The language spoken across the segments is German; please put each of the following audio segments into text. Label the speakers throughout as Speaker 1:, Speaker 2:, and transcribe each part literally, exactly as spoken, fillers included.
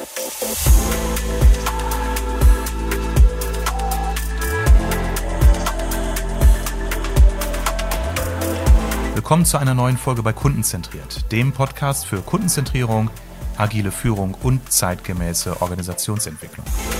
Speaker 1: Willkommen zu einer neuen Folge bei Kundenzentriert, dem Podcast für Kundenzentrierung, agile Führung und zeitgemäße Organisationsentwicklung.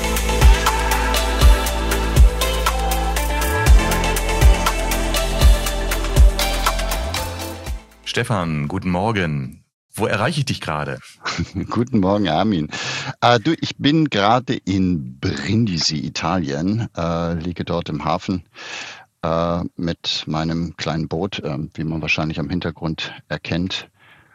Speaker 1: Stefan, guten Morgen. Wo erreiche ich dich gerade?
Speaker 2: Guten Morgen, Armin. Äh, du, ich bin gerade in Brindisi, Italien, äh, liege dort im Hafen äh, mit meinem kleinen Boot, äh, wie man wahrscheinlich am Hintergrund erkennt.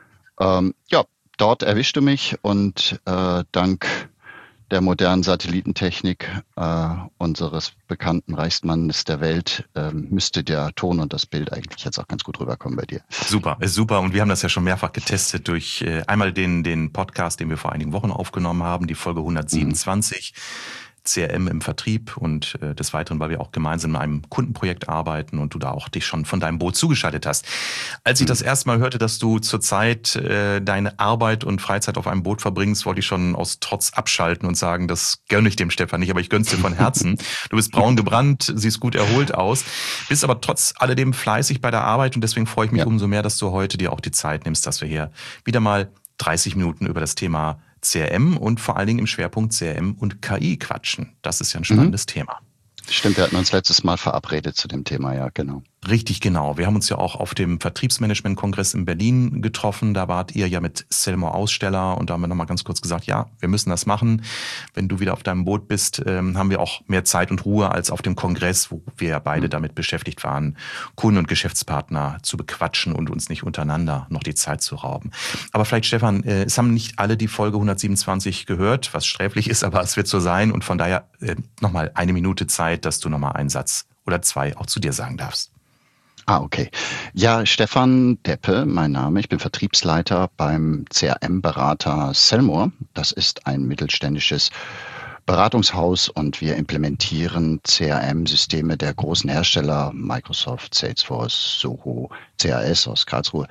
Speaker 2: Ähm, ja, dort erwischte mich und äh, dank der modernen Satellitentechnik äh, unseres bekannten Reichsmannes der Welt äh, müsste der Ton und das Bild eigentlich jetzt auch ganz gut rüberkommen bei dir.
Speaker 1: Super, ist super. Und wir haben das ja schon mehrfach getestet durch äh, einmal den, den Podcast, den wir vor einigen Wochen aufgenommen haben, die Folge hundertsiebenundzwanzig. Mhm. C R M im Vertrieb und äh, des Weiteren, weil wir auch gemeinsam in einem Kundenprojekt arbeiten und du da auch dich schon von deinem Boot zugeschaltet hast. Als ich das erste Mal hörte, dass du zurzeit äh, deine Arbeit und Freizeit auf einem Boot verbringst, wollte ich schon aus Trotz abschalten und sagen, das gönne ich dem Stefan nicht, aber ich gönn's dir von Herzen. Du bist braun gebrannt, siehst gut erholt aus, bist aber trotz alledem fleißig bei der Arbeit und deswegen freue ich mich ja. umso mehr, dass du heute dir auch die Zeit nimmst, dass wir hier wieder mal dreißig Minuten über das Thema C R M und vor allen Dingen im Schwerpunkt C R M und K I quatschen. Das ist ja ein spannendes mhm. Thema.
Speaker 2: Stimmt, wir hatten uns letztes Mal verabredet zu dem Thema, ja, genau.
Speaker 1: Richtig, genau. Wir haben uns ja auch auf dem Vertriebsmanagement-Kongress in Berlin getroffen. Da wart ihr ja mit Selmor Aussteller und da haben wir nochmal ganz kurz gesagt, ja, wir müssen das machen. Wenn du wieder auf deinem Boot bist, ähm, haben wir auch mehr Zeit und Ruhe als auf dem Kongress, wo wir ja beide mhm. damit beschäftigt waren, Kunden und Geschäftspartner zu bequatschen und uns nicht untereinander noch die Zeit zu rauben. Aber vielleicht, Stefan, äh, es haben nicht alle die Folge hundertsiebenundzwanzig gehört, was sträflich ist, aber es wird so sein und von daher äh, nochmal eine Minute Zeit, dass du nochmal einen Satz oder zwei auch zu dir sagen darfst.
Speaker 2: Ah, okay. Ja, Stefan Deppe, mein Name. Ich bin Vertriebsleiter beim C R M-Berater Selmor. Das ist ein mittelständisches Beratungshaus und wir implementieren C R M-Systeme der großen Hersteller Microsoft, Salesforce, Soho, C A S aus Karlsruhe.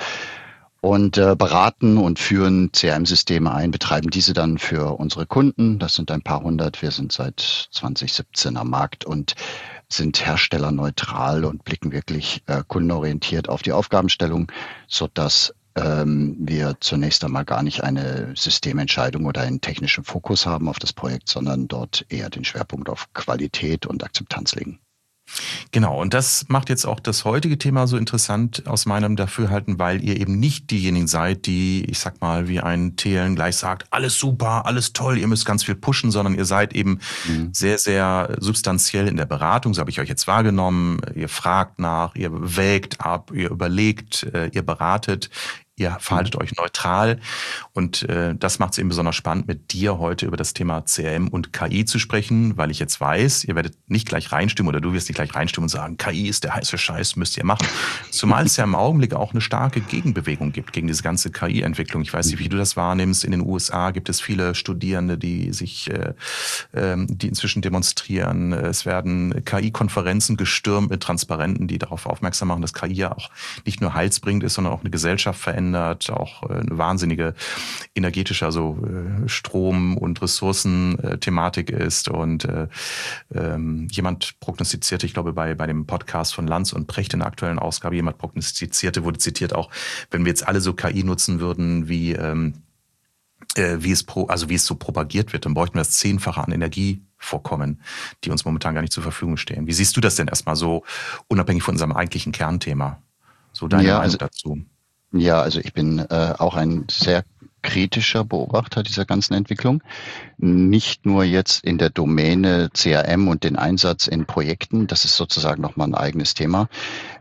Speaker 2: Und äh, beraten und führen C R M-Systeme ein, betreiben diese dann für unsere Kunden. Das sind ein paar hundert. Wir sind seit zwanzig siebzehn am Markt und sind herstellerneutral und blicken wirklich äh, kundenorientiert auf die Aufgabenstellung, sodass ähm, wir zunächst einmal gar nicht eine Systementscheidung oder einen technischen Fokus haben auf das Projekt, sondern dort eher den Schwerpunkt auf Qualität und Akzeptanz legen.
Speaker 1: Genau, und das macht jetzt auch das heutige Thema so interessant aus meinem Dafürhalten, weil ihr eben nicht diejenigen seid, die, ich sag mal, wie ein Thelen gleich sagt, alles super, alles toll, ihr müsst ganz viel pushen, sondern ihr seid eben mhm. sehr, sehr substanziell in der Beratung, so habe ich euch jetzt wahrgenommen. Ihr fragt nach, ihr wägt ab, ihr überlegt, ihr beratet, ihr verhaltet euch neutral und äh, das macht es eben besonders spannend, mit dir heute über das Thema C R M und K I zu sprechen, weil ich jetzt weiß, ihr werdet nicht gleich reinstimmen oder du wirst nicht gleich reinstimmen und sagen, K I ist der heiße Scheiß, müsst ihr machen. Zumal es ja im Augenblick auch eine starke Gegenbewegung gibt gegen diese ganze K I-Entwicklung. Ich weiß nicht, wie du das wahrnimmst. In den U S A gibt es viele Studierende, die sich, äh, die inzwischen demonstrieren. Es werden K I-Konferenzen gestürmt mit Transparenten, die darauf aufmerksam machen, dass K I ja auch nicht nur heilsbringend ist, sondern auch eine Gesellschaft verändert. Auch eine wahnsinnige energetische, also Strom- und Ressourcen-Thematik ist. Und äh, ähm, jemand prognostizierte, ich glaube bei bei dem Podcast von Lanz und Precht in der aktuellen Ausgabe, jemand prognostizierte, wurde zitiert auch, wenn wir jetzt alle so K I nutzen würden, wie ähm, äh, wie es pro, also wie es so propagiert wird, dann bräuchten wir das Zehnfache an Energievorkommen, die uns momentan gar nicht zur Verfügung stehen. Wie siehst du das denn erstmal so, unabhängig von unserem eigentlichen Kernthema? So deine
Speaker 2: ja,
Speaker 1: Meinung
Speaker 2: also
Speaker 1: dazu?
Speaker 2: Ja, also ich bin äh, auch ein sehr kritischer Beobachter dieser ganzen Entwicklung. Nicht nur jetzt in der Domäne C R M und den Einsatz in Projekten, das ist sozusagen nochmal ein eigenes Thema.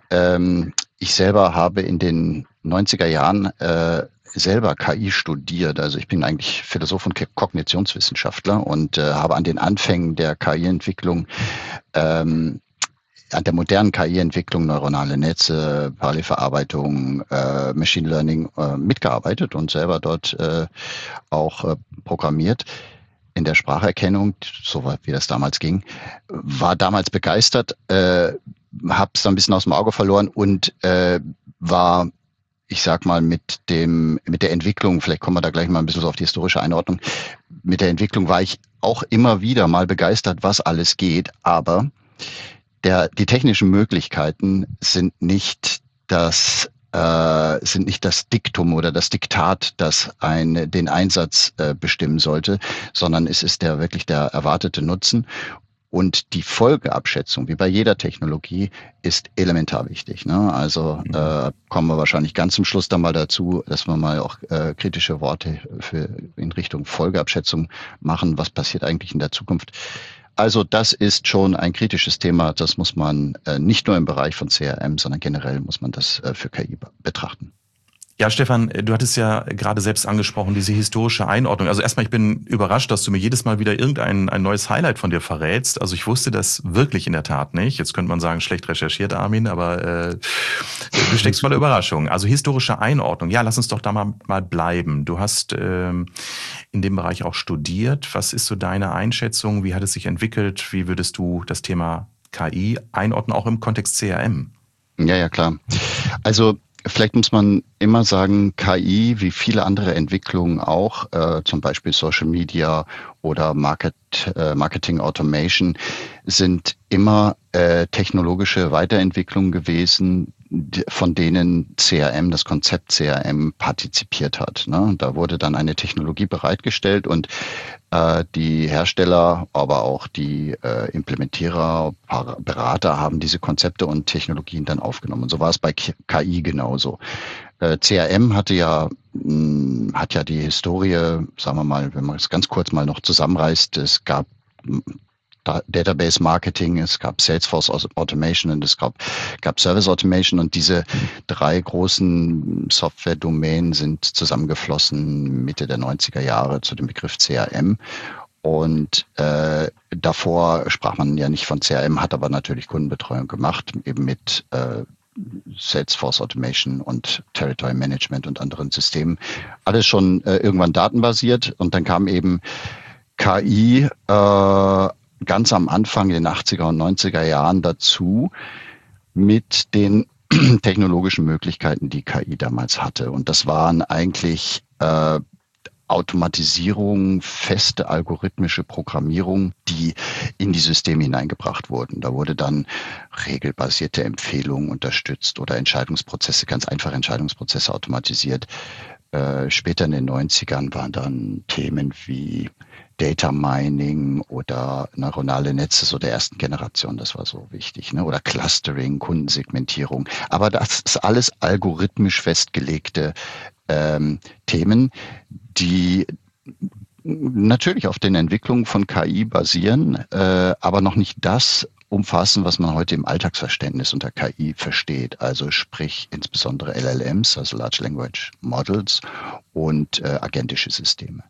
Speaker 2: Ähm, ich selber habe in den neunziger Jahren äh, selber K I studiert. Also ich bin eigentlich Philosoph und Kognitionswissenschaftler und äh, habe an den Anfängen der K I-Entwicklung ähm, an der modernen K I-Entwicklung, neuronale Netze, Parallelverarbeitung, äh, Machine Learning äh, mitgearbeitet und selber dort äh, auch äh, programmiert. In der Spracherkennung, so wie das damals ging, war damals begeistert, äh, habe es dann ein bisschen aus dem Auge verloren und äh, war ich sag mal, mit dem, mit der Entwicklung, vielleicht kommen wir da gleich mal ein bisschen so auf die historische Einordnung, mit der Entwicklung war ich auch immer wieder mal begeistert, was alles geht, aber der, die technischen Möglichkeiten sind nicht das äh, sind nicht das Diktum oder das Diktat, das ein, den Einsatz äh, bestimmen sollte, sondern es ist der wirklich der erwartete Nutzen. Und die Folgeabschätzung, wie bei jeder Technologie, ist elementar wichtig. Ne? Also äh, kommen wir wahrscheinlich ganz zum Schluss dann mal dazu, dass wir mal auch äh, kritische Worte für in Richtung Folgeabschätzung machen. Was passiert eigentlich in der Zukunft? Also das ist schon ein kritisches Thema. Das muss man äh, nicht nur im Bereich von C R M, sondern generell muss man das äh, für K I betrachten.
Speaker 1: Ja, Stefan, du hattest ja gerade selbst angesprochen, diese historische Einordnung. Also erstmal, ich bin überrascht, dass du mir jedes Mal wieder irgendein ein neues Highlight von dir verrätst. Also ich wusste das wirklich in der Tat nicht. Jetzt könnte man sagen, schlecht recherchiert, Armin, aber äh, du steckst voller Überraschung. Also historische Einordnung. Ja, lass uns doch da mal, mal bleiben. Du hast ähm, in dem Bereich auch studiert. Was ist so deine Einschätzung? Wie hat es sich entwickelt? Wie würdest du das Thema K I einordnen, auch im Kontext C R M?
Speaker 2: Ja, ja, klar. Also vielleicht muss man immer sagen, K I, wie viele andere Entwicklungen auch, äh, zum Beispiel Social Media oder Market, äh, Marketing Automation, sind immer äh, technologische Weiterentwicklungen gewesen, von denen C R M, das Konzept C R M, partizipiert hat. Ne? Da wurde dann eine Technologie bereitgestellt und äh, die Hersteller, aber auch die äh, Implementierer, Berater haben diese Konzepte und Technologien dann aufgenommen. Und so war es bei K I genauso. Äh, C R M hatte ja, mh, hat ja die Historie, sagen wir mal, wenn man es ganz kurz mal noch zusammenreißt, es gab Database Marketing, es gab Salesforce Automation und es gab, gab Service Automation und diese drei großen Software-Domänen sind zusammengeflossen Mitte der neunziger Jahre zu dem Begriff C R M. Und äh, davor sprach man ja nicht von C R M, hat aber natürlich Kundenbetreuung gemacht, eben mit äh, Salesforce Automation und Territory Management und anderen Systemen. Alles schon äh, irgendwann datenbasiert und dann kam eben K I äh, ganz am Anfang in den achtziger und neunziger Jahren dazu mit den technologischen Möglichkeiten, die K I damals hatte. Und das waren eigentlich äh, Automatisierung, feste algorithmische Programmierung, die in die Systeme hineingebracht wurden. Da wurde dann regelbasierte Empfehlungen unterstützt oder Entscheidungsprozesse, ganz einfache Entscheidungsprozesse automatisiert. Äh, später in den neunzigern waren dann Themen wie Data Mining oder neuronale Netze so der ersten Generation, das war so wichtig, ne? Oder Clustering, Kundensegmentierung. Aber das ist alles algorithmisch festgelegte ähm, Themen, die natürlich auf den Entwicklungen von K I basieren, äh, aber noch nicht das umfassen, was man heute im Alltagsverständnis unter K I versteht. Also sprich insbesondere L L Ms, also Large Language Models und äh, agentische Systeme.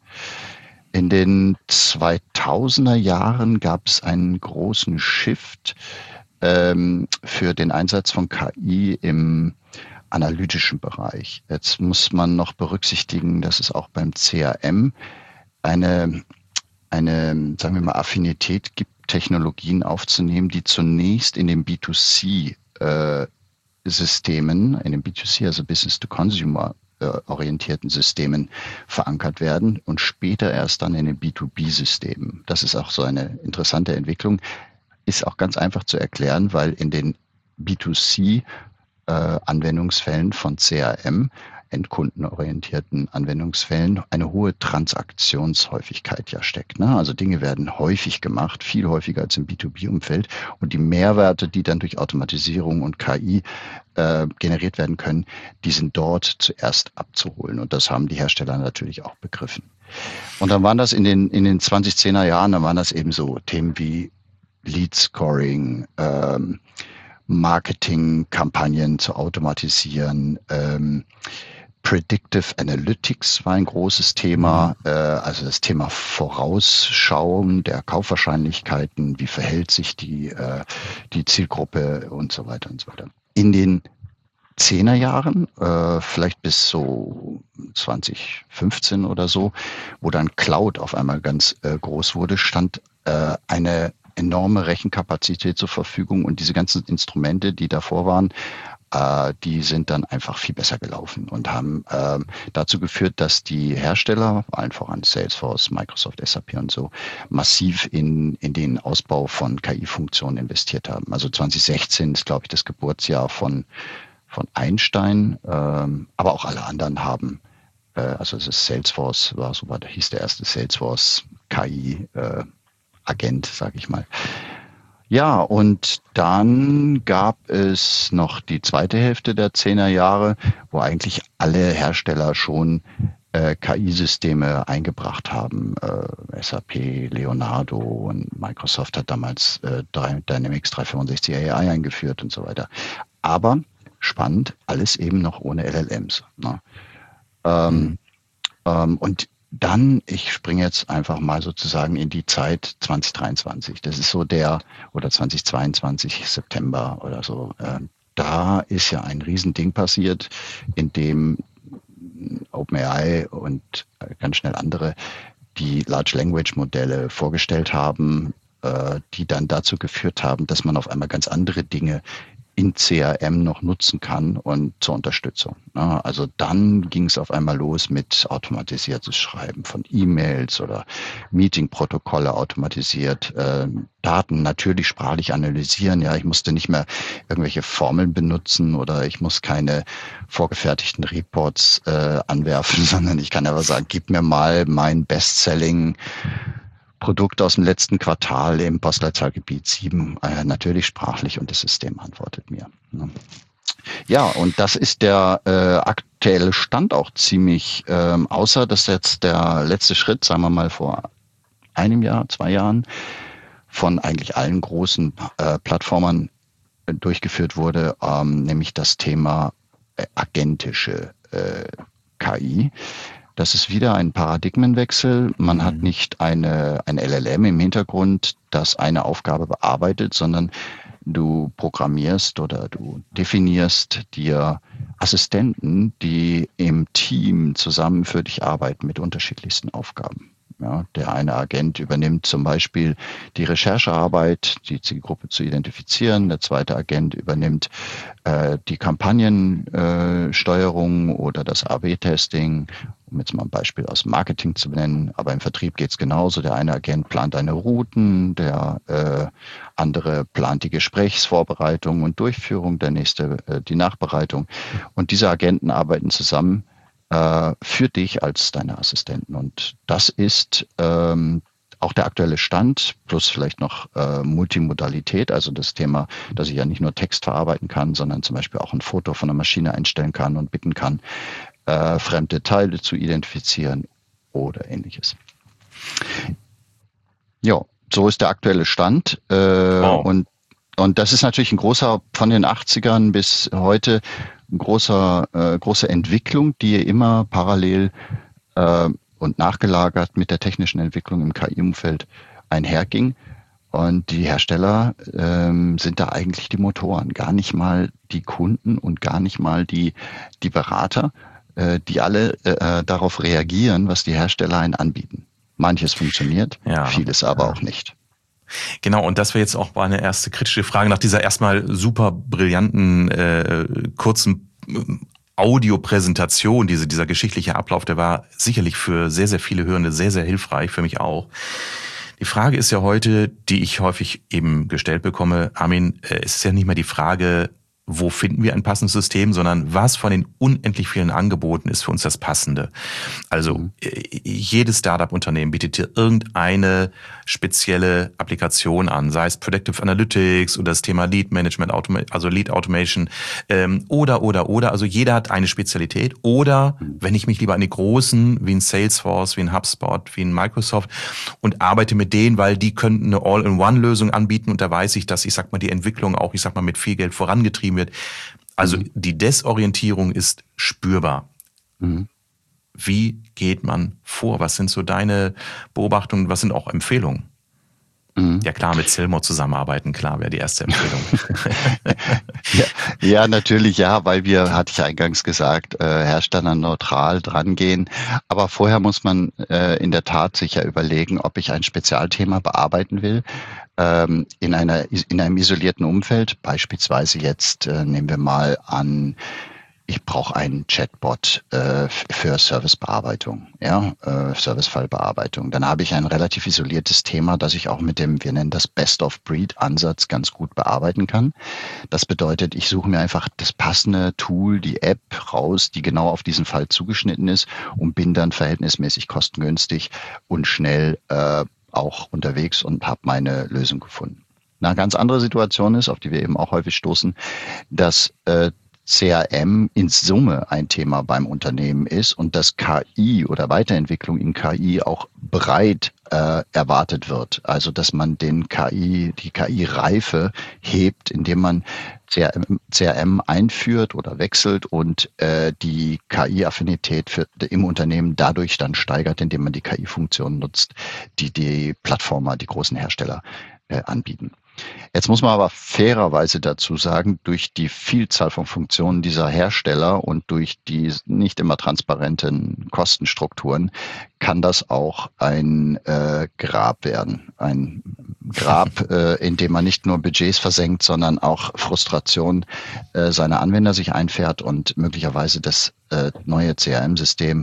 Speaker 2: In den zweitausender Jahren gab es einen großen Shift ähm, für den Einsatz von K I im analytischen Bereich. Jetzt muss man noch berücksichtigen, dass es auch beim C R M eine, eine, sagen wir mal, Affinität gibt, Technologien aufzunehmen, die zunächst in den B zwei C äh, Systemen, in den B zwei C, also Business to Consumer orientierten Systemen verankert werden und später erst dann in den B zwei B Systemen. Das ist auch so eine interessante Entwicklung. Ist auch ganz einfach zu erklären, weil in den B zwei C äh, Anwendungsfällen von C R M, endkundenorientierten Anwendungsfällen, eine hohe Transaktionshäufigkeit ja steckt. Ne? Also Dinge werden häufig gemacht, viel häufiger als im B zwei B-Umfeld. Und die Mehrwerte, die dann durch Automatisierung und K I äh, generiert werden können, die sind dort zuerst abzuholen. Und das haben die Hersteller natürlich auch begriffen. Und dann waren das in den, in den zwanzig zehner Jahren, dann waren das eben so Themen wie Lead Scoring, ähm, Marketingkampagnen zu automatisieren, ähm, Predictive Analytics war ein großes Thema, äh, also das Thema Vorausschauen der Kaufwahrscheinlichkeiten, wie verhält sich die, äh, die Zielgruppe und so weiter und so weiter. In den Zehnerjahren, äh, vielleicht bis so zwanzig fünfzehn oder so, wo dann Cloud auf einmal ganz äh, groß wurde, stand äh, eine enorme Rechenkapazität zur Verfügung und diese ganzen Instrumente, die davor waren, äh, die sind dann einfach viel besser gelaufen und haben äh, dazu geführt, dass die Hersteller, allen voran Salesforce, Microsoft, S A P und so, massiv in, in den Ausbau von K I-Funktionen investiert haben. Also zwanzig sechzehn ist, glaube ich, das Geburtsjahr von, von Einstein, ähm, aber auch alle anderen haben, äh, also es ist Salesforce, war so war, hieß der erste Salesforce K I-Agent, äh, sage ich mal. Ja, und dann gab es noch die zweite Hälfte der zehner Jahre, wo eigentlich alle Hersteller schon äh, K I-Systeme eingebracht haben. Äh, S A P, Leonardo und Microsoft hat damals äh, Dynamics dreihundertfünfundsechzig A I eingeführt und so weiter. Aber spannend, alles eben noch ohne L L Ms. Ne? Ähm, mhm. ähm, und Dann, ich springe jetzt einfach mal sozusagen in die Zeit zwanzig dreiundzwanzig. Das ist so der, oder zwanzig zweiundzwanzig, September oder so. Äh, da ist ja ein Riesending passiert, in dem OpenAI und ganz schnell andere die Large Language Modelle vorgestellt haben, äh, die dann dazu geführt haben, dass man auf einmal ganz andere Dinge in C R M noch nutzen kann und zur Unterstützung. Also dann ging es auf einmal los mit automatisiertes Schreiben von E-Mails oder Meeting-Protokolle automatisiert, äh, Daten natürlich sprachlich analysieren. Ja, ich musste nicht mehr irgendwelche Formeln benutzen oder ich muss keine vorgefertigten Reports äh, anwerfen, sondern ich kann aber sagen, gib mir mal mein Best-Selling Produkt aus dem letzten Quartal im Postleitzahlgebiet sieben, äh, natürlich sprachlich, und das System antwortet mir. Ne? Ja, und das ist der äh, aktuelle Stand auch ziemlich, ähm, außer dass jetzt der letzte Schritt, sagen wir mal vor einem Jahr, zwei Jahren, von eigentlich allen großen äh, Plattformern äh, durchgeführt wurde, ähm, nämlich das Thema äh, agentische äh, K I. Das ist wieder ein Paradigmenwechsel. Man mhm. hat nicht eine, ein L L M im Hintergrund, das eine Aufgabe bearbeitet, sondern du programmierst oder du definierst dir Assistenten, die im Team zusammen für dich arbeiten mit unterschiedlichsten Aufgaben. Ja, der eine Agent übernimmt zum Beispiel die Recherchearbeit, die Zielgruppe zu identifizieren. Der zweite Agent übernimmt äh, die Kampagnensteuerung äh, oder das A B Testing, um jetzt mal ein Beispiel aus dem Marketing zu benennen. Aber im Vertrieb geht es genauso. Der eine Agent plant deine Routen, der äh, andere plant die Gesprächsvorbereitung und Durchführung, der nächste äh, die Nachbereitung. Und diese Agenten arbeiten zusammen für dich als deine Assistenten. Und das ist ähm, auch der aktuelle Stand, plus vielleicht noch äh, Multimodalität, also das Thema, dass ich ja nicht nur Text verarbeiten kann, sondern zum Beispiel auch ein Foto von der Maschine einstellen kann und bitten kann, äh, fremde Teile zu identifizieren oder ähnliches. Ja, so ist der aktuelle Stand. Äh, wow. Und Und das ist natürlich ein großer, von den achtzigern bis heute, ein großer, äh, große Entwicklung, die immer parallel äh, und nachgelagert mit der technischen Entwicklung im K I-Umfeld einherging. Und die Hersteller ähm, sind da eigentlich die Motoren, gar nicht mal die Kunden und gar nicht mal die, die Berater, äh, die alle äh, darauf reagieren, was die Hersteller einen anbieten. Manches funktioniert, ja, vieles aber ja. auch nicht.
Speaker 1: Genau, und das wäre jetzt auch meine erste kritische Frage nach dieser erstmal super brillanten, äh, kurzen Audiopräsentation, diese, dieser geschichtliche Ablauf, der war sicherlich für sehr, sehr viele Hörende sehr, sehr hilfreich, für mich auch. Die Frage ist ja heute, die ich häufig eben gestellt bekomme, Armin, es ist ja nicht mehr die Frage, wo finden wir ein passendes System, sondern was von den unendlich vielen Angeboten ist für uns das Passende. Also mhm. jedes Startup-Unternehmen bietet dir irgendeine spezielle Applikation an, sei es Predictive Analytics oder das Thema Lead Management, also Lead Automation ähm, oder, oder, oder. Also jeder hat eine Spezialität. Oder wenn ich mich lieber an die großen, wie ein Salesforce, wie ein HubSpot, wie ein Microsoft und arbeite mit denen, weil die könnten eine All-in-One-Lösung anbieten und da weiß ich, dass, ich sag mal, die Entwicklung auch, ich sag mal, mit viel Geld vorangetrieben wird. Also mhm. die Desorientierung ist spürbar. Mhm. Wie geht man vor? Was sind so deine Beobachtungen? Was sind auch Empfehlungen?
Speaker 2: Mhm.
Speaker 1: Ja klar, mit Salesmore zusammenarbeiten, klar, wäre die erste Empfehlung.
Speaker 2: ja, ja, natürlich ja, weil wir, hatte ich eingangs gesagt, äh, herstellerneutral drangehen. Aber vorher muss man äh, in der Tat sich ja überlegen, ob ich ein Spezialthema bearbeiten will, ähm, in einer, in einem isolierten Umfeld. Beispielsweise jetzt äh, nehmen wir mal an, ich brauche einen Chatbot äh, für Servicebearbeitung, ja, äh, Servicefallbearbeitung. Dann habe ich ein relativ isoliertes Thema, das ich auch mit dem, wir nennen das Best-of-Breed-Ansatz ganz gut bearbeiten kann. Das bedeutet, ich suche mir einfach das passende Tool, die App raus, die genau auf diesen Fall zugeschnitten ist und bin dann verhältnismäßig kostengünstig und schnell äh, auch unterwegs und habe meine Lösung gefunden. Eine ganz andere Situation ist, auf die wir eben auch häufig stoßen, dass äh, C R M in Summe ein Thema beim Unternehmen ist und dass K I oder Weiterentwicklung in K I auch breit äh, erwartet wird. Also dass man den K I, die K I-Reife hebt, indem man C R M, C R M einführt oder wechselt und äh, die K I-Affinität für, im Unternehmen dadurch dann steigert, indem man die K I-Funktionen nutzt, die die Plattformer, die großen Hersteller äh, anbieten. Jetzt muss man aber fairerweise dazu sagen, durch die Vielzahl von Funktionen dieser Hersteller und durch die nicht immer transparenten Kostenstrukturen kann das auch ein äh, Grab werden. Ein Grab, äh, in dem man nicht nur Budgets versenkt, sondern auch Frustration äh, seiner Anwender sich einfährt und möglicherweise das äh, neue C R M-System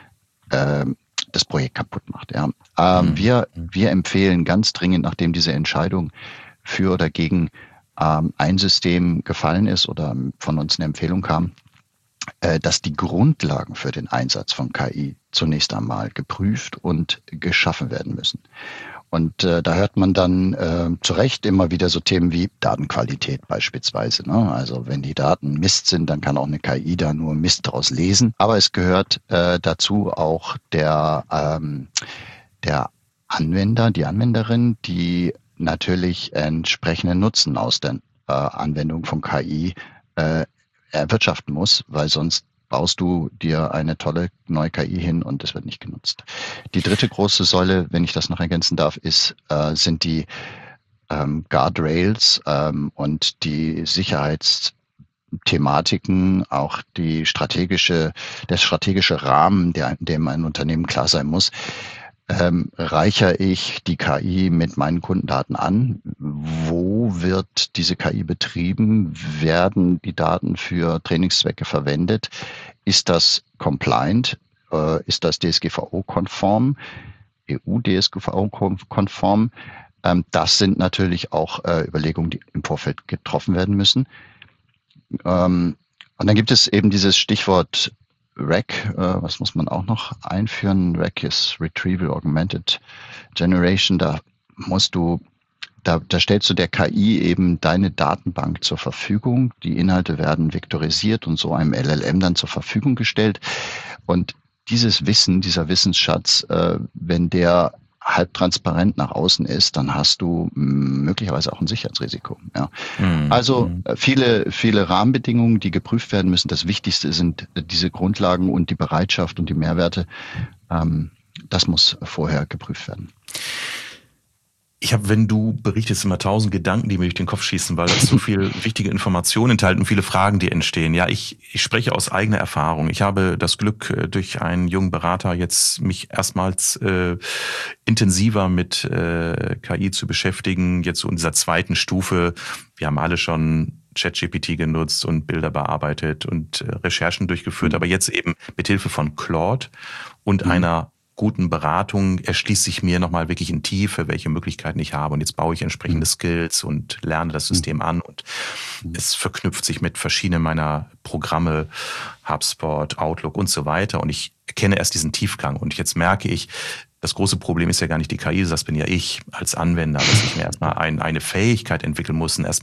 Speaker 2: äh, das Projekt kaputt macht. Ja. Ähm, mhm. wir, wir empfehlen ganz dringend, nachdem diese Entscheidung für oder gegen ähm, ein System gefallen ist oder von uns eine Empfehlung kam, äh, dass die Grundlagen für den Einsatz von K I zunächst einmal geprüft und geschaffen werden müssen. Und äh, da hört man dann äh, zu Recht immer wieder so Themen wie Datenqualität beispielsweise. Ne? Also wenn die Daten Mist sind, dann kann auch eine K I da nur Mist draus lesen. Aber es gehört äh, dazu auch der, ähm, der Anwender, die Anwenderin, die natürlich entsprechenden Nutzen aus der äh, Anwendung von K I äh, erwirtschaften muss, weil sonst baust du dir eine tolle neue K I hin und es wird nicht genutzt. Die dritte große Säule, wenn ich das noch ergänzen darf, ist, äh, sind die ähm, Guardrails ähm, und die Sicherheitsthematiken, auch die strategische, der strategische Rahmen, der, in dem ein Unternehmen klar sein muss. Ähm, reichere ich die K I mit meinen Kundendaten an? Wo wird diese K I betrieben? Werden die Daten für Trainingszwecke verwendet? Ist das compliant? Äh, ist das D S G V O-konform? E U-D S G V O-konform? Ähm, das sind natürlich auch äh, Überlegungen, die im Vorfeld getroffen werden müssen. Ähm, und dann gibt es eben dieses Stichwort R A C, äh, was muss man auch noch einführen? R A C ist Retrieval Augmented Generation. Da musst du, da, da stellst du der K I eben deine Datenbank zur Verfügung. Die Inhalte werden vektorisiert und so einem L L M dann zur Verfügung gestellt. Und dieses Wissen, dieser Wissensschatz, äh, wenn der halb transparent nach außen ist, dann hast du möglicherweise auch ein Sicherheitsrisiko. Ja. Mhm. Also viele, viele Rahmenbedingungen, die geprüft werden müssen. Das Wichtigste sind diese Grundlagen und die Bereitschaft und die Mehrwerte. Ähm, das muss vorher geprüft werden.
Speaker 1: Ich habe, wenn du berichtest, immer tausend Gedanken, die mir durch den Kopf schießen, weil das so viel wichtige Informationen enthalten und viele Fragen, die entstehen. Ja, ich, ich spreche aus eigener Erfahrung. Ich habe das Glück, durch einen jungen Berater jetzt mich erstmals äh, intensiver mit äh, K I zu beschäftigen. Jetzt so in dieser zweiten Stufe. Wir haben alle schon ChatGPT genutzt und Bilder bearbeitet und äh, Recherchen durchgeführt, aber jetzt eben mit Hilfe von Claude und mhm. einer guten Beratung erschließt sich mir nochmal wirklich in Tiefe, welche Möglichkeiten ich habe. Und jetzt baue ich entsprechende Skills und lerne das System an. Und es verknüpft sich mit verschiedenen meiner Programme, HubSpot, Outlook und so weiter. Und ich erkenne erst diesen Tiefgang. Und jetzt merke ich, das große Problem ist ja gar nicht die K I, das bin ja ich als Anwender, dass ich mir erstmal ein, eine Fähigkeit entwickeln muss und erstmal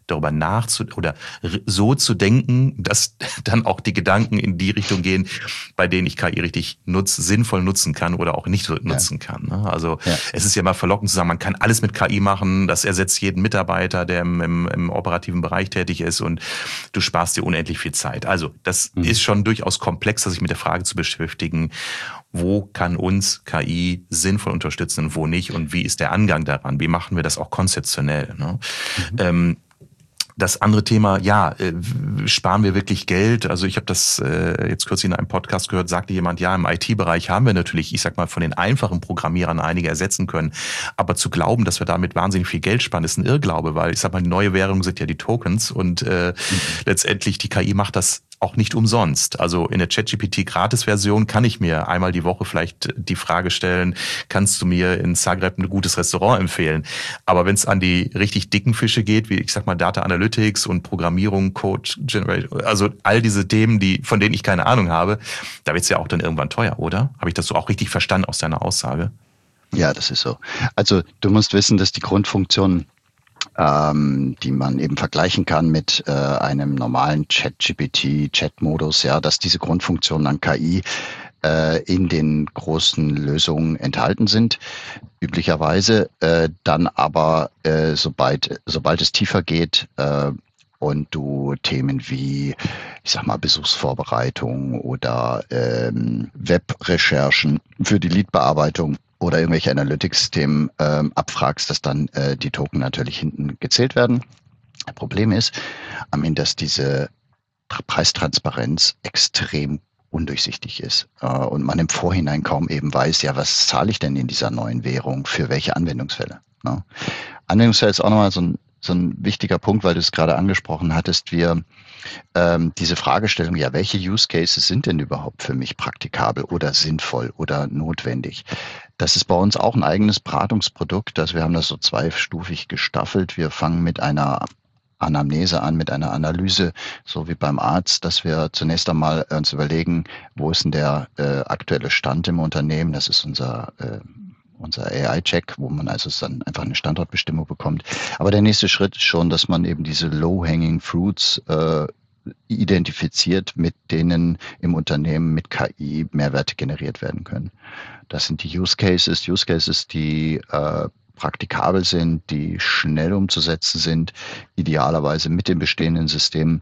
Speaker 1: darüber nachzudenken oder so zu denken, dass dann auch die Gedanken in die Richtung gehen, bei denen ich K I richtig nutz, sinnvoll nutzen kann oder auch nicht nutzen ja. kann. Also ja. es ist ja mal verlockend zu sagen, man kann alles mit K I machen, das ersetzt jeden Mitarbeiter, der im, im, im operativen Bereich tätig ist und du sparst dir unendlich viel Zeit. Also das mhm. ist schon durchaus komplex, sich mit der Frage zu beschäftigen, wo kann uns K I sinnvoll unterstützen und wo nicht und wie ist der Angang daran, wie machen wir das auch konzeptionell. Ne? Mhm. Ähm, Das andere Thema, ja, äh, sparen wir wirklich Geld? Also ich habe das äh, jetzt kürzlich in einem Podcast gehört, sagte jemand, ja, im I T-Bereich haben wir natürlich, ich sag mal, von den einfachen Programmierern einige ersetzen können. Aber zu glauben, dass wir damit wahnsinnig viel Geld sparen, ist ein Irrglaube, weil ich sag mal, die neue Währung sind ja die Tokens und äh, mhm. letztendlich die K I macht das auch nicht umsonst. Also in der ChatGPT-Gratis-Version kann ich mir einmal die Woche vielleicht die Frage stellen, kannst du mir in Zagreb ein gutes Restaurant empfehlen? Aber wenn es an die richtig dicken Fische geht, wie ich sag mal Data Analytics und Programmierung, Code Generate, also all diese Themen, die von denen ich keine Ahnung habe, da wird es ja auch dann irgendwann teuer, oder? Habe ich das so auch richtig verstanden aus deiner Aussage?
Speaker 2: Ja, das ist so. Also du musst wissen, dass die Grundfunktionen Ähm, die man eben vergleichen kann mit äh, einem normalen Chat-G P T-Chat-Modus, ja, dass diese Grundfunktionen an K I äh, in den großen Lösungen enthalten sind, üblicherweise, äh, dann aber, äh, sobald, sobald es tiefer geht, äh, und du Themen wie, ich sag mal, Besuchsvorbereitung oder ähm, Webrecherchen für die Lead-Bearbeitung oder irgendwelche Analytics-Themen ähm, abfragst, dass dann äh, die Token natürlich hinten gezählt werden. Das Problem ist am Ende, dass diese Preistransparenz extrem undurchsichtig ist äh, und man im Vorhinein kaum eben weiß, ja, was zahle ich denn in dieser neuen Währung für welche Anwendungsfälle. Ne? Anwendungsfälle ist auch nochmal so ein, so ein wichtiger Punkt, weil du es gerade angesprochen hattest. Wir ähm, diese Fragestellung, ja, welche Use Cases sind denn überhaupt für mich praktikabel oder sinnvoll oder notwendig? Das ist bei uns auch ein eigenes Beratungsprodukt. Also wir haben das so zweistufig gestaffelt. Wir fangen mit einer Anamnese an, mit einer Analyse, so wie beim Arzt, dass wir zunächst einmal uns überlegen, wo ist denn der äh, aktuelle Stand im Unternehmen? Das ist unser äh, unser A I-Check, wo man also dann einfach eine Standortbestimmung bekommt. Aber der nächste Schritt ist schon, dass man eben diese low-hanging fruits äh, identifiziert, mit denen im Unternehmen mit K I Mehrwerte generiert werden können. Das sind die Use Cases, Use Cases, die äh, praktikabel sind, die schnell umzusetzen sind, idealerweise mit den bestehenden Systemen.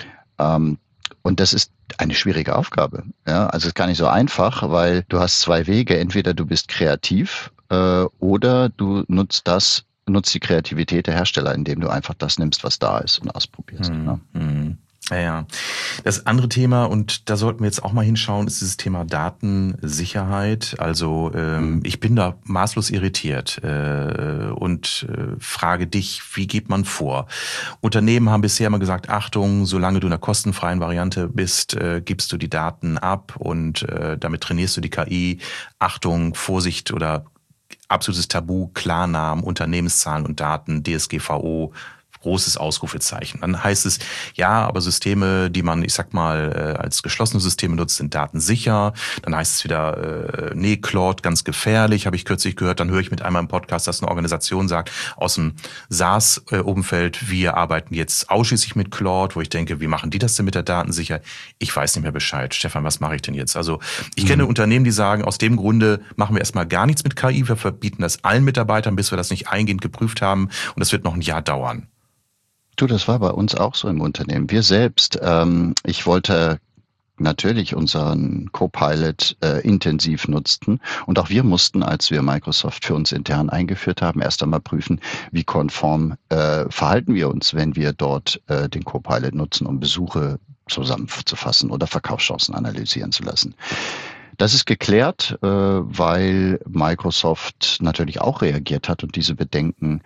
Speaker 2: Ähm, und das ist eine schwierige Aufgabe. Ja, also es ist gar nicht so einfach, weil du hast zwei Wege. Entweder du bist kreativ äh, oder du nutzt das, nutzt die Kreativität der Hersteller, indem du einfach das nimmst, was da ist und ausprobierst.
Speaker 1: Hm,
Speaker 2: ja.
Speaker 1: hm. Ja, ja. Das andere Thema, und da sollten wir jetzt auch mal hinschauen, ist dieses Thema Datensicherheit. Also ähm, ich bin da maßlos irritiert äh, und äh, frage dich, wie geht man vor? Unternehmen haben bisher immer gesagt, Achtung, solange du in der kostenfreien Variante bist, äh, gibst du die Daten ab und äh, damit trainierst du die K I. Achtung, Vorsicht oder absolutes Tabu, Klarnamen, Unternehmenszahlen und Daten, D S G V O, großes Ausrufezeichen. Dann heißt es, ja, aber Systeme, die man, ich sag mal, als geschlossene Systeme nutzt, sind datensicher. Dann heißt es wieder, äh, nee, Claude, ganz gefährlich, habe ich kürzlich gehört. Dann höre ich mit einmal im Podcast, dass eine Organisation sagt, aus dem SaaS-Umfeld, wir arbeiten jetzt ausschließlich mit Claude, wo ich denke, wie machen die das denn mit der Datensicherheit? Ich weiß nicht mehr Bescheid. Stefan, was mache ich denn jetzt? Also ich mhm. kenne Unternehmen, die sagen, aus dem Grunde machen wir erstmal gar nichts mit K I. Wir verbieten das allen Mitarbeitern, bis wir das nicht eingehend geprüft haben. Und das wird noch ein Jahr dauern.
Speaker 2: Du, das war bei uns auch so im Unternehmen. Wir selbst, ähm, ich wollte natürlich unseren Copilot äh, intensiv nutzen und auch wir mussten, als wir Microsoft für uns intern eingeführt haben, erst einmal prüfen, wie konform äh, verhalten wir uns, wenn wir dort äh, den Copilot nutzen, um Besuche zusammenzufassen oder Verkaufschancen analysieren zu lassen. Das ist geklärt, äh, weil Microsoft natürlich auch reagiert hat und diese Bedenken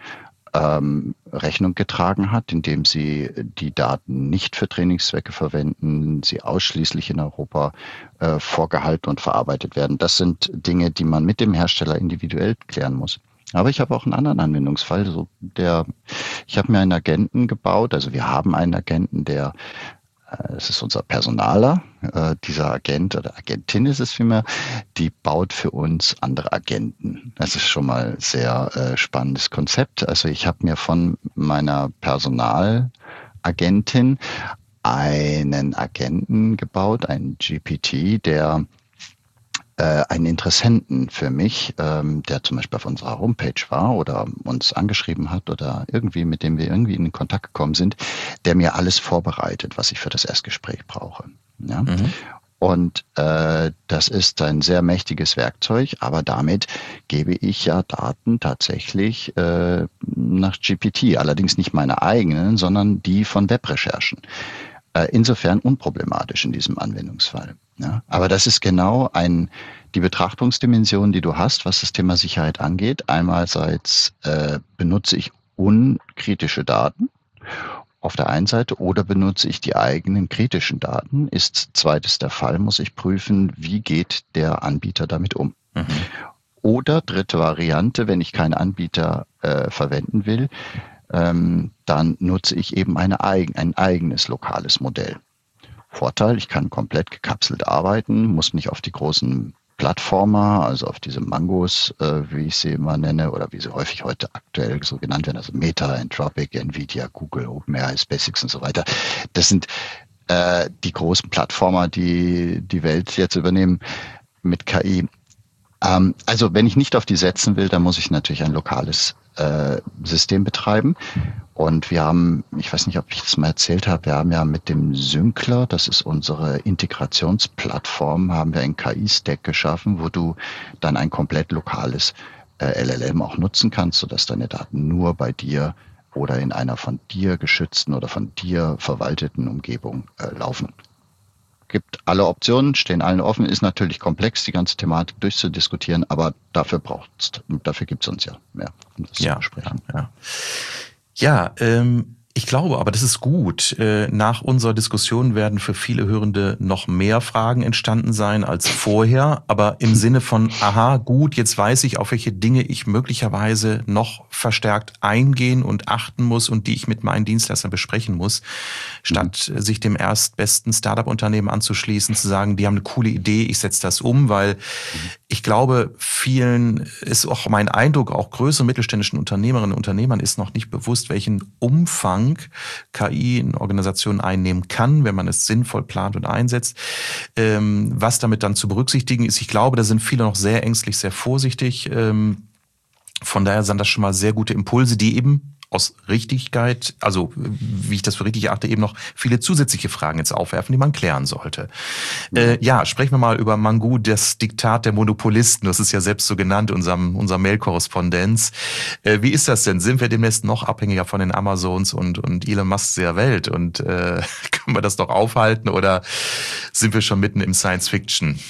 Speaker 2: Ähm, Rechnung getragen hat, indem sie die Daten nicht für Trainingszwecke verwenden, sie ausschließlich in Europa äh, vorgehalten und verarbeitet werden. Das sind Dinge, die man mit dem Hersteller individuell klären muss. Aber ich habe auch einen anderen Anwendungsfall. So der, ich habe mir einen Agenten gebaut, also wir haben einen Agenten, der es ist unser Personaler, äh, dieser Agent oder Agentin ist es vielmehr, die baut für uns andere Agenten. Das ist schon mal ein sehr äh, spannendes Konzept. Also ich habe mir von meiner Personalagentin einen Agenten gebaut, einen G P T, der äh, einen Interessenten für mich, ähm, der zum Beispiel auf unserer Homepage war oder uns angeschrieben hat oder irgendwie, mit dem wir irgendwie in Kontakt gekommen sind, der mir alles vorbereitet, was ich für das Erstgespräch brauche. Ja? Mhm. Und äh, das ist ein sehr mächtiges Werkzeug, aber damit gebe ich ja Daten tatsächlich äh, nach G P T, allerdings nicht meine eigenen, sondern die von Webrecherchen. Äh, insofern unproblematisch in diesem Anwendungsfall. Ja? Aber das ist genau ein, die Betrachtungsdimension, die du hast, was das Thema Sicherheit angeht. Einerseits äh, benutze ich unkritische Daten auf der einen Seite oder benutze ich die eigenen kritischen Daten. Ist zweites der Fall, muss ich prüfen, wie geht der Anbieter damit um. Mhm. Oder dritte Variante, wenn ich keinen Anbieter äh, verwenden will, ähm, dann nutze ich eben eine eigen, ein eigenes lokales Modell. Vorteil, ich kann komplett gekapselt arbeiten, muss nicht auf die großen Plattformer, also auf diese Mangos, äh, wie ich sie immer nenne, oder wie sie häufig heute aktuell so genannt werden, also Meta, Anthropic, Nvidia, Google, OpenAI, SpaceX und so weiter. Das sind äh, die großen Plattformer, die die Welt jetzt übernehmen mit K I. Ähm, also wenn ich nicht auf die setzen will, dann muss ich natürlich ein lokales äh, System betreiben. Und wir haben, ich weiß nicht, ob ich das mal erzählt habe, wir haben ja mit dem Syncler, das ist unsere Integrationsplattform, haben wir ein K I-Stack geschaffen, wo du dann ein komplett lokales äh, L L M auch nutzen kannst, sodass deine Daten nur bei dir oder in einer von dir geschützten oder von dir verwalteten Umgebung äh, laufen. Gibt alle Optionen, stehen allen offen, ist natürlich komplex, die ganze Thematik durchzudiskutieren, aber dafür braucht's, dafür gibt's uns ja mehr, um das
Speaker 1: ja,
Speaker 2: zu besprechen.
Speaker 1: Ja, ja ähm, ich glaube, aber das ist gut. Äh, nach unserer Diskussion werden für viele Hörende noch mehr Fragen entstanden sein als vorher, aber im Sinne von, aha, gut, jetzt weiß ich, auf welche Dinge ich möglicherweise noch verstärkt eingehen und achten muss und die ich mit meinen Dienstleistern besprechen muss, statt mhm. sich dem erstbesten Startup-Unternehmen anzuschließen, zu sagen, die haben eine coole Idee, ich setze das um, weil mhm. ich glaube, vielen ist auch mein Eindruck, auch größeren mittelständischen Unternehmerinnen und Unternehmern ist noch nicht bewusst, welchen Umfang K I in Organisationen einnehmen kann, wenn man es sinnvoll plant und einsetzt. Ähm, was damit dann zu berücksichtigen ist, ich glaube, da sind viele noch sehr ängstlich, sehr vorsichtig. Ähm, von daher sind das schon mal sehr gute Impulse, die eben aus Richtigkeit, also wie ich das für richtig erachte, eben noch viele zusätzliche Fragen jetzt aufwerfen, die man klären sollte. Ja, äh, ja sprechen wir mal über Mangu, das Diktat der Monopolisten. Das ist ja selbst so genannt, unserem, unserer Mail-Korrespondenz. Äh, wie ist das denn? Sind wir demnächst noch abhängiger von den Amazons und, und Elon Musks der Welt? Und äh, können wir das doch aufhalten oder sind wir schon mitten im Science-Fiction?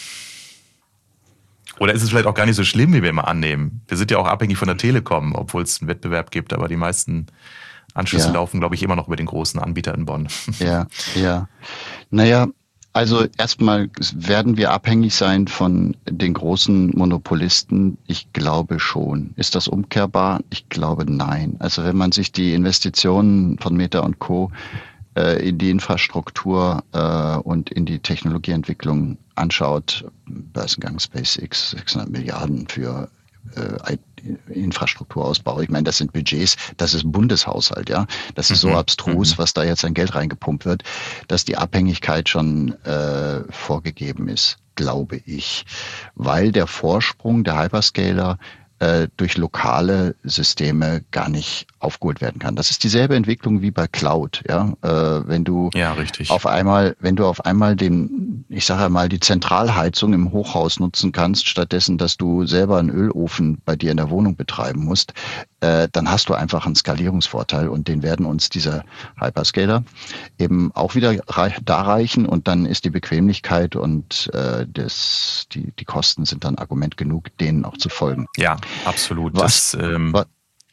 Speaker 1: Oder ist es vielleicht auch gar nicht so schlimm, wie wir immer annehmen? Wir sind ja auch abhängig von der Telekom, obwohl es einen Wettbewerb gibt, aber die meisten Anschlüsse ja. laufen, glaube ich, immer noch über den großen Anbieter in Bonn.
Speaker 2: Ja, ja. Naja, also erstmal werden wir abhängig sein von den großen Monopolisten. Ich glaube schon. Ist das umkehrbar? Ich glaube nein. Also wenn man sich die Investitionen von Meta und Co. in die Infrastruktur äh, und in die Technologieentwicklung anschaut, Börsengang SpaceX, sechshundert Milliarden für äh, Infrastrukturausbau. Ich meine, das sind Budgets, das ist ein Bundeshaushalt, ja. Das ist mhm. so abstrus, mhm. was da jetzt an Geld reingepumpt wird, dass die Abhängigkeit schon äh, vorgegeben ist, glaube ich. Weil der Vorsprung der Hyperscaler äh, durch lokale Systeme gar nicht aufgeholt werden kann. Das ist dieselbe Entwicklung wie bei Cloud, ja. Äh, wenn du
Speaker 1: ja, richtig.
Speaker 2: auf einmal, wenn du auf einmal den, ich sage mal, die Zentralheizung im Hochhaus nutzen kannst, stattdessen, dass du selber einen Ölofen bei dir in der Wohnung betreiben musst, äh, dann hast du einfach einen Skalierungsvorteil und den werden uns diese Hyperscaler eben auch wieder reich, darreichen und dann ist die Bequemlichkeit und äh, das, die, die Kosten sind dann Argument genug, denen auch zu folgen.
Speaker 1: Ja, absolut.
Speaker 2: Was,
Speaker 1: das, ähm,
Speaker 2: was,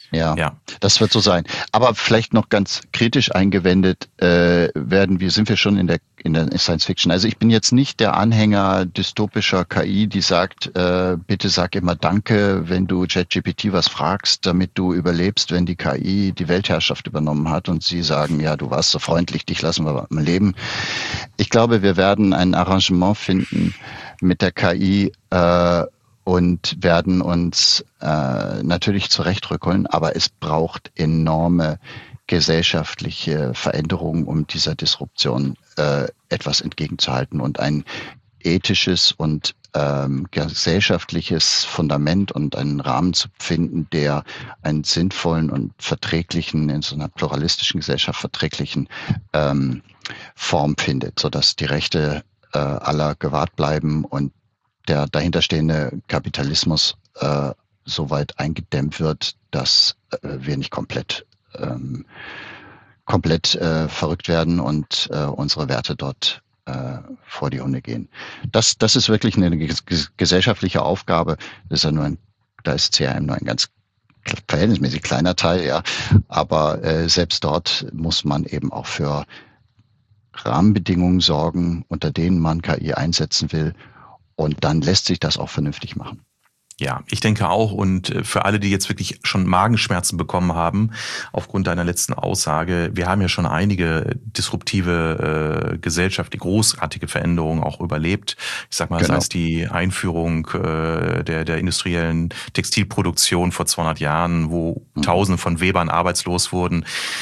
Speaker 2: Ja,
Speaker 1: Ja.
Speaker 2: das wird so sein. Aber vielleicht noch ganz kritisch eingewendet, äh, werden wir, sind wir schon in der, in der Science Fiction. Also ich bin jetzt nicht der Anhänger dystopischer K I, die sagt, äh, bitte sag immer Danke, wenn du ChatGPT was fragst, damit du überlebst, wenn die K I die Weltherrschaft übernommen hat und sie sagen, ja, du warst so freundlich, dich lassen wir mal leben. Ich glaube, wir werden ein Arrangement finden mit der K I, äh, und werden uns äh, natürlich zurechtrückeln, aber es braucht enorme gesellschaftliche Veränderungen, um dieser Disruption äh, etwas entgegenzuhalten und ein ethisches und ähm, gesellschaftliches Fundament und einen Rahmen zu finden, der einen sinnvollen und verträglichen, in so einer pluralistischen Gesellschaft verträglichen ähm, Form findet, sodass die Rechte äh, aller gewahrt bleiben und der dahinterstehende Kapitalismus äh, so weit eingedämmt wird, dass äh, wir nicht komplett ähm, komplett äh, verrückt werden und äh, unsere Werte dort äh, vor die Hunde gehen. Das, das ist wirklich eine ges- gesellschaftliche Aufgabe. Das ist ja nur ein, da ist C R M nur ein ganz verhältnismäßig kleiner Teil, ja. Aber äh, selbst dort muss man eben auch für Rahmenbedingungen sorgen, unter denen man K I einsetzen will. Und dann lässt sich das auch vernünftig machen.
Speaker 1: Ja, ich denke auch. Und für alle, die jetzt wirklich schon Magenschmerzen bekommen haben, aufgrund deiner letzten Aussage, wir haben ja schon einige disruptive äh, Gesellschaft, die großartige Veränderungen auch überlebt. Ich sag mal,
Speaker 2: Genau.
Speaker 1: sei es die Einführung äh, der, der industriellen Textilproduktion vor zweihundert Jahren, wo
Speaker 2: Mhm.
Speaker 1: Tausende von Webern arbeitslos wurden,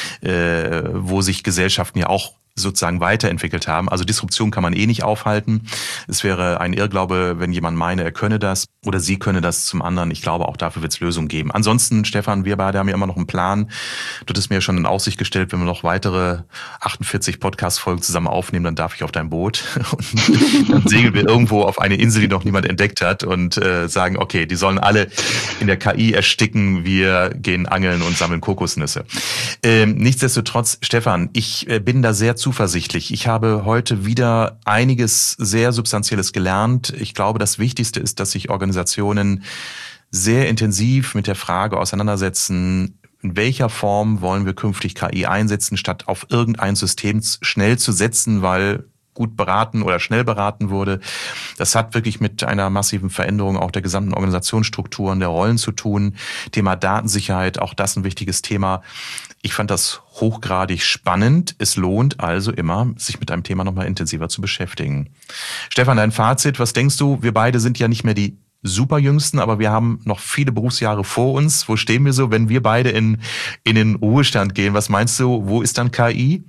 Speaker 1: äh, wo sich Gesellschaften ja auch sozusagen weiterentwickelt haben. Also Disruption kann man eh nicht aufhalten. Es wäre ein Irrglaube, wenn jemand meine, er könne das oder sie könne das zum anderen. Ich glaube, auch dafür wird es Lösungen geben. Ansonsten, Stefan, wir beide haben ja immer noch einen Plan. Du hattest mir ja schon in Aussicht gestellt, wenn wir noch weitere achtundvierzig Podcast-Folgen zusammen aufnehmen, dann darf ich auf dein Boot und dann segeln wir irgendwo auf eine Insel, die noch niemand entdeckt hat und äh, sagen, okay, die sollen alle in der K I ersticken, wir gehen angeln und sammeln Kokosnüsse. Ähm, nichtsdestotrotz, Stefan, ich äh, bin da sehr zuversichtlich. Ich habe heute wieder einiges sehr Substanzielles gelernt. Ich glaube, das Wichtigste ist, dass sich Organisationen sehr intensiv mit der Frage auseinandersetzen, in welcher Form wollen wir künftig K I einsetzen, statt auf irgendein System schnell zu setzen, weil gut beraten oder schnell beraten wurde. Das hat wirklich mit einer massiven Veränderung auch der gesamten Organisationsstrukturen, der Rollen zu tun. Thema Datensicherheit, auch das ein wichtiges Thema. Ich fand das hochgradig spannend. Es lohnt also immer, sich mit einem Thema nochmal intensiver zu beschäftigen. Stefan, dein Fazit, was denkst du? Wir beide sind ja nicht mehr die Superjüngsten, aber wir haben noch viele Berufsjahre vor uns. Wo stehen wir so, wenn wir beide in, in den Ruhestand gehen? Was meinst du, wo ist dann K I?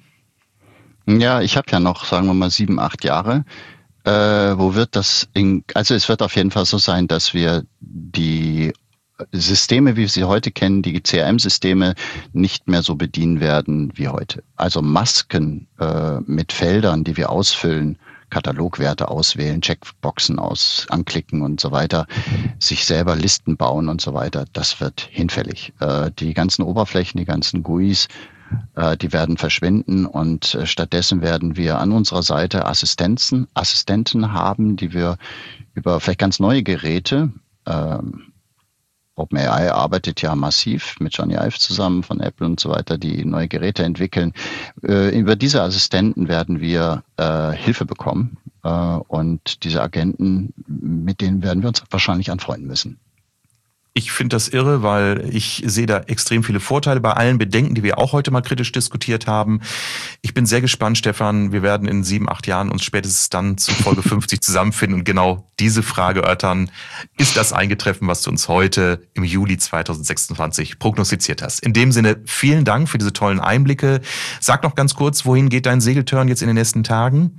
Speaker 2: Ja, ich habe ja noch, sagen wir mal, sieben, acht Jahre. Äh, wo wird das in, also es wird auf jeden Fall so sein, dass wir die Systeme, wie wir sie heute kennen, die C R M-Systeme, nicht mehr so bedienen werden wie heute. Also Masken äh, mit Feldern, die wir ausfüllen, Katalogwerte auswählen, Checkboxen aus anklicken und so weiter, sich selber Listen bauen und so weiter, das wird hinfällig. Äh, die ganzen Oberflächen, die ganzen G U Is, äh, die werden verschwinden und äh, stattdessen werden wir an unserer Seite Assistenzen, Assistenten haben, die wir über vielleicht ganz neue Geräte, ähm, OpenAI arbeitet ja massiv mit Johnny Ive zusammen von Apple und so weiter, die neue Geräte entwickeln. Äh, über diese Assistenten werden wir äh, Hilfe bekommen äh, und diese Agenten, mit denen werden wir uns wahrscheinlich anfreunden müssen.
Speaker 1: Ich finde das irre, weil ich sehe da extrem viele Vorteile bei allen Bedenken, die wir auch heute mal kritisch diskutiert haben. Ich bin sehr gespannt, Stefan. Wir werden in sieben, acht Jahren uns spätestens dann zu Folge fünfzig zusammenfinden und genau diese Frage erörtern. Ist das eingetreffen, was du uns heute im Juli zweitausendsechsundzwanzig prognostiziert hast? In dem Sinne, vielen Dank für diese tollen Einblicke. Sag noch ganz kurz, wohin geht dein Segeltörn jetzt in den nächsten Tagen?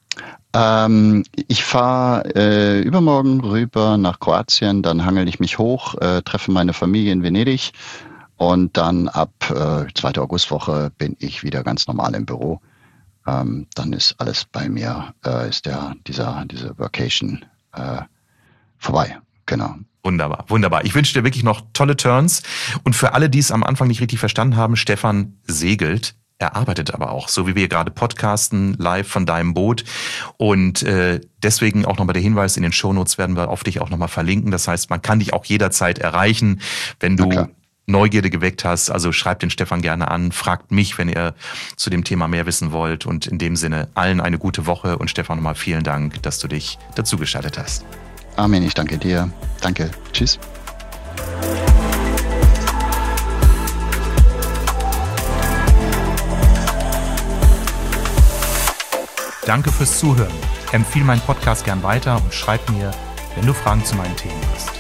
Speaker 2: Ähm, ich fahre äh, übermorgen rüber nach Kroatien, dann hangel ich mich hoch, äh, treffe meine Familie in Venedig und dann ab äh, zweite Augustwoche bin ich wieder ganz normal im Büro. Ähm, dann ist alles bei mir, äh, ist der dieser diese Vacation äh, vorbei. Genau.
Speaker 1: Wunderbar, wunderbar. Ich wünsche dir wirklich noch tolle Turns und für alle, die es am Anfang nicht richtig verstanden haben, Stefan segelt. Er arbeitet aber auch, so wie wir gerade podcasten, live von deinem Boot. Und äh, deswegen auch nochmal der Hinweis, in den Shownotes werden wir auf dich auch nochmal verlinken. Das heißt, man kann dich auch jederzeit erreichen, wenn du Neugierde geweckt hast. Also schreibt den Stefan gerne an, fragt mich, wenn ihr zu dem Thema mehr wissen wollt. Und in dem Sinne allen eine gute Woche und Stefan nochmal vielen Dank, dass du dich dazu geschaltet hast.
Speaker 2: Armin, ich danke dir. Danke. Tschüss.
Speaker 3: Danke fürs Zuhören. Empfehle meinen Podcast gern weiter und schreib mir, wenn du Fragen zu meinen Themen hast.